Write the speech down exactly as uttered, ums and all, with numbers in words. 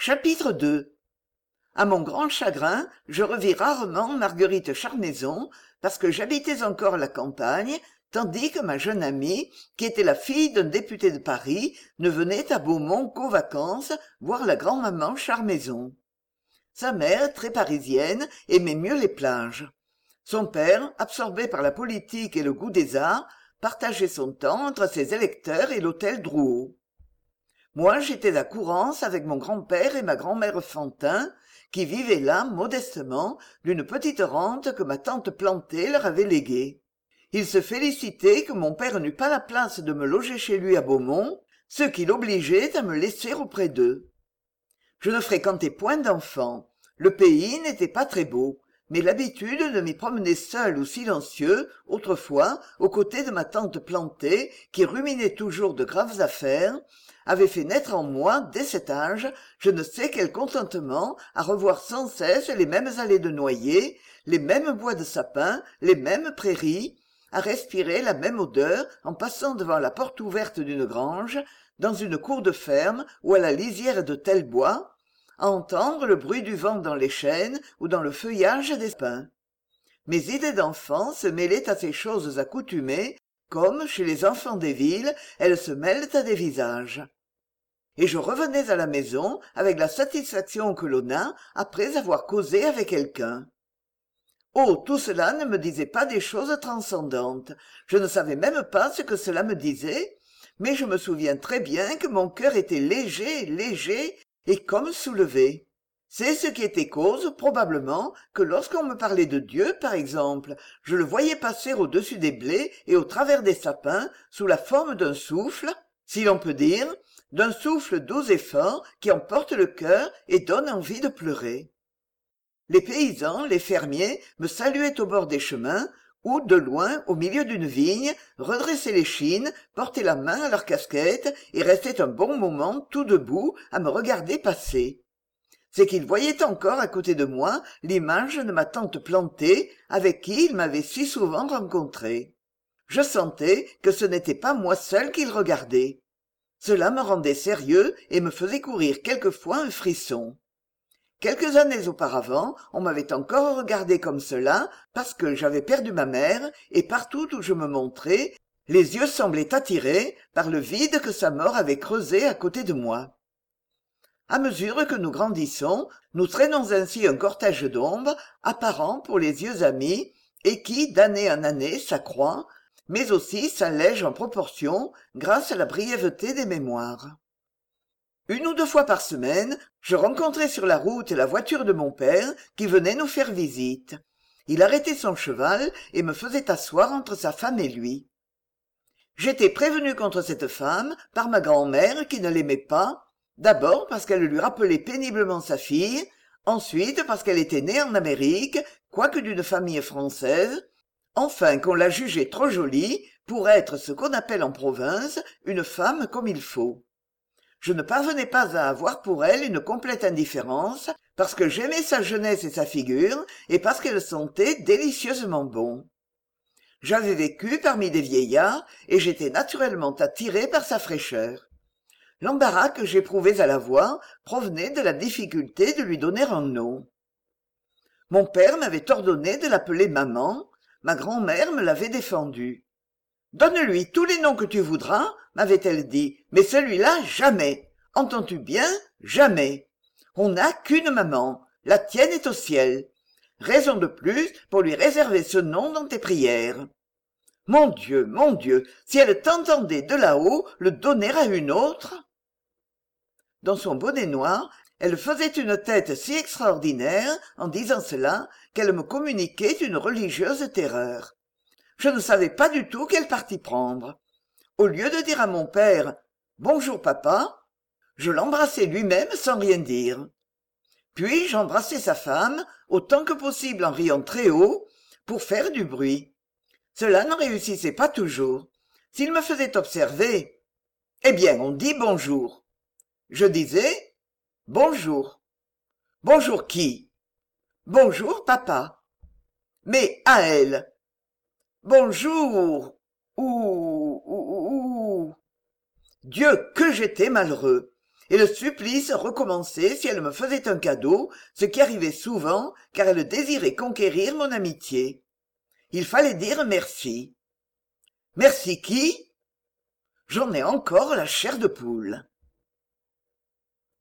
Chapitre deux. À mon grand chagrin, je revis rarement Marguerite Charmaison, parce que j'habitais encore la campagne, tandis que ma jeune amie, qui était la fille d'un député de Paris, ne venait à Beaumont qu'aux vacances voir la grand-maman Charmaison. Sa mère, très parisienne, aimait mieux les plages. Son père, absorbé par la politique et le goût des arts, partageait son temps entre ses électeurs et l'hôtel Drouot. Moi, j'étais à Courance avec mon grand-père et ma grand-mère Fantin, qui vivaient là, modestement, d'une petite rente que ma tante Plantée leur avait léguée. Ils se félicitaient que mon père n'eût pas la place de me loger chez lui à Beaumont, ce qui l'obligeait à me laisser auprès d'eux. Je ne fréquentais point d'enfants. Le pays n'était pas très beau, mais l'habitude de m'y promener seul ou silencieux, autrefois, aux côtés de ma tante Plantée, qui ruminait toujours de graves affaires, avait fait naître en moi, dès cet âge, je ne sais quel contentement à revoir sans cesse les mêmes allées de noyers, les mêmes bois de sapins, les mêmes prairies, à respirer la même odeur en passant devant la porte ouverte d'une grange, dans une cour de ferme ou à la lisière de tel bois, à entendre le bruit du vent dans les chênes ou dans le feuillage des pins. Mes idées d'enfant se mêlaient à ces choses accoutumées, comme, chez les enfants des villes, elles se mêlent à des visages. Et je revenais à la maison avec la satisfaction que l'on a après avoir causé avec quelqu'un. Oh, tout cela ne me disait pas des choses transcendantes. Je ne savais même pas ce que cela me disait, mais je me souviens très bien que mon cœur était léger, léger, et comme soulevé. C'est ce qui était cause, probablement, que lorsqu'on me parlait de Dieu, par exemple, je le voyais passer au-dessus des blés et au travers des sapins, sous la forme d'un souffle, si l'on peut dire, d'un souffle doux et fort qui emporte le cœur et donne envie de pleurer. Les paysans, les fermiers, me saluaient au bord des chemins, ou, de loin, au milieu d'une vigne, redressaient l'échine, portaient la main à leur casquette et restaient un bon moment tout debout à me regarder passer. C'est qu'ils voyaient encore à côté de moi l'image de ma tante Plantée, avec qui ils m'avaient si souvent rencontré. Je sentais que ce n'était pas moi seul qu'ils regardaient. Cela me rendait sérieux et me faisait courir quelquefois un frisson. Quelques années auparavant, on m'avait encore regardé comme cela, parce que j'avais perdu ma mère, et partout où je me montrais, les yeux semblaient attirés par le vide que sa mort avait creusé à côté de moi. À mesure que nous grandissons, nous traînons ainsi un cortège d'ombres, apparent pour les yeux amis, et qui, d'année en année, s'accroît, mais aussi s'allège en proportion grâce à la brièveté des mémoires. Une ou deux fois par semaine, je rencontrais sur la route la voiture de mon père qui venait nous faire visite. Il arrêtait son cheval et me faisait asseoir entre sa femme et lui. J'étais prévenu contre cette femme par ma grand-mère qui ne l'aimait pas, d'abord parce qu'elle lui rappelait péniblement sa fille, ensuite parce qu'elle était née en Amérique, quoique d'une famille française, enfin qu'on la jugeait trop jolie pour être ce qu'on appelle en province une femme comme il faut. Je ne parvenais pas à avoir pour elle une complète indifférence, parce que j'aimais sa jeunesse et sa figure, et parce qu'elle sentait délicieusement bon. J'avais vécu parmi des vieillards, et j'étais naturellement attiré par sa fraîcheur. L'embarras que j'éprouvais à la voir provenait de la difficulté de lui donner un nom. Mon père m'avait ordonné de l'appeler maman, ma grand-mère me l'avait défendu. « Donne-lui tous les noms que tu voudras, m'avait-elle dit, mais celui-là, jamais. Entends-tu bien? Jamais. On n'a qu'une maman. La tienne est au ciel. Raison de plus pour lui réserver ce nom dans tes prières. Mon Dieu, mon Dieu, si elle t'entendait de là-haut le donner à une autre. » Dans son bonnet noir, elle faisait une tête si extraordinaire en disant cela qu'elle me communiquait une religieuse terreur. Je ne savais pas du tout quel parti prendre. Au lieu de dire à mon père « Bonjour papa », je l'embrassai lui-même sans rien dire. Puis j'embrassai sa femme, autant que possible en riant très haut, pour faire du bruit. Cela ne réussissait pas toujours. S'il me faisait observer « Eh bien, on dit bonjour », je disais « Bonjour ». « Bonjour qui ?»« Bonjour papa ». Mais à elle. Bonjour. Ouh, ouh, ouh. Dieu, que j'étais malheureux. et le supplice recommençait si elle me faisait un cadeau, ce qui arrivait souvent, car elle désirait conquérir mon amitié. Il fallait dire merci. Merci qui? J'en ai encore la chair de poule.